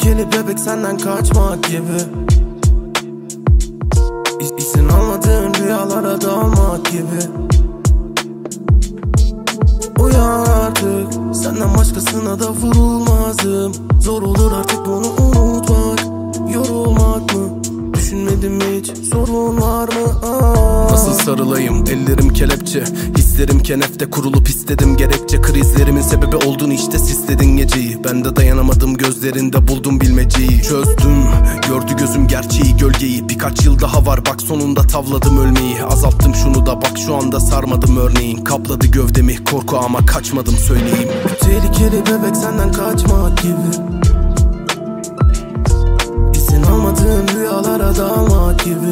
Tehlikeli bebek senden kaçmak gibi. İzin almadığın rüyalara dalmak gibi. Uyan artık, senden başkasına da vurulmazdım. Zor olur artık bunu unutmak. Yorulmak mı? Düşünmedim hiç, sorun var mı? Nasıl sarılayım, ellerim kelepçe, hislerim kenefte kurulup istedim gerekçe. Krizlerimin sebebi oldun işte, sisledin geceyi. Ben de dayanamadım, gözlerinde buldum bilmeceyi. Çözdüm, gördü gözüm gerçeği, gölgeyi. Birkaç yıl daha var bak, sonunda tavladım ölmeyi. Azalttım şunu da bak, şu anda sarmadım örneğin. Kapladı gövdemi korku ama kaçmadım söyleyeyim. Tehlikeli bebek senden kaçmak gibi. İzin almadığın rüyalara dalmak gibi.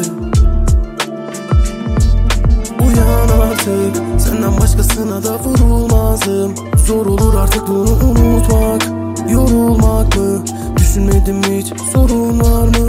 Uyan artık, senden başkasına da vurulmazdım. Zor olur artık bunu unutmak. Yorulmak mı? Düşünmedim hiç, sorun var mı?